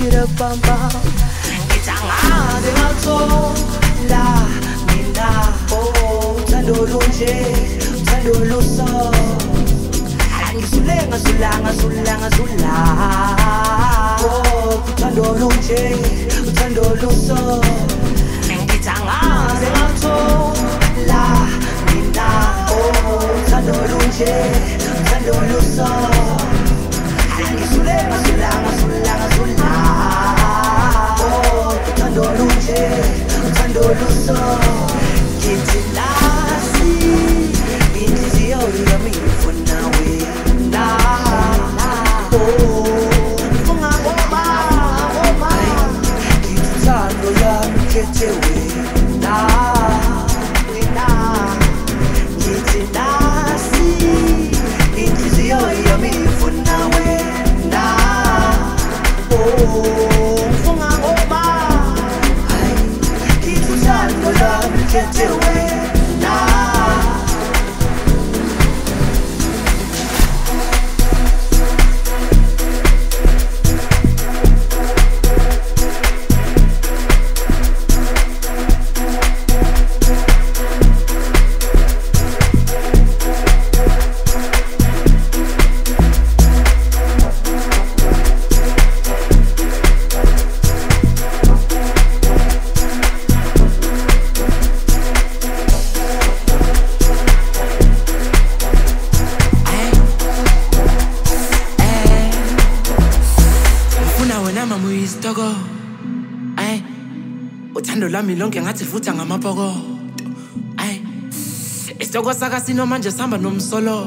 Ngitangaze ngathola mina uthando lunje uthando luso angisulenga sulanga uthando lunje uthando luso ngitangaze ngathola mina uthando lunje uthando luso angisulenga sulanga uthando lunje uthando luso ngithi nasi inhliziyo yami ifuna wena ngifuna ngoba ngithi uthando yami khethe wena ngithi nasi inhliziyo yami ifuna wena ngifuna ngoba ngithi uthando yami khethe wena. Uthando lami lonke ngathi futha ngamapoko ay isitoko sakasino manje sihamba nomsolo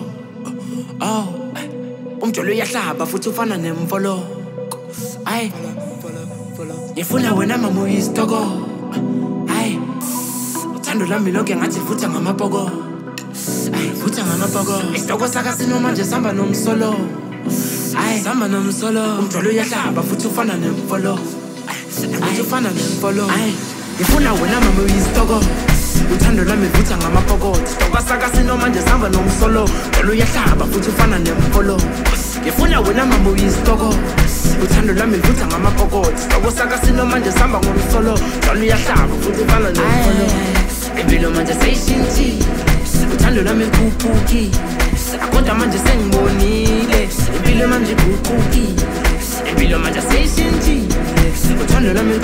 umjolo uyahlaba futhi ufana nemfolo ay ngifuna wena mama uyisitoko ay uthando lami lonke ngathi futha ngamapoko ay futha ngamapoko isitoko sakasino manje sihamba nomsolo ay sihamba nomsolo umjolo uyahlaba futhi ufana nemfolo ufana nemfolo ngifuna wena mama uyisitoko uthando lami vutha ngamapokoti isitoko sakasino manje sihamba nomsolo njalo uyahlaba futhi ufana nemfolo ngifuna wena mama uyisitoko uthando lami vutha ngamapokoti isitoko sakasino manje sihamba ngomsolo njalo uyahlaba futhi ufana nemfolo impilo manje seyishintshile uthando lami lukhuphuki kodwa manje sengibonile impilo manje iguqukile impilo manje seyishintshile uthando lami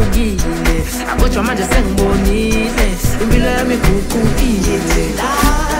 lukhupukile kodwa manje sengibonile impilo yami iguqukile.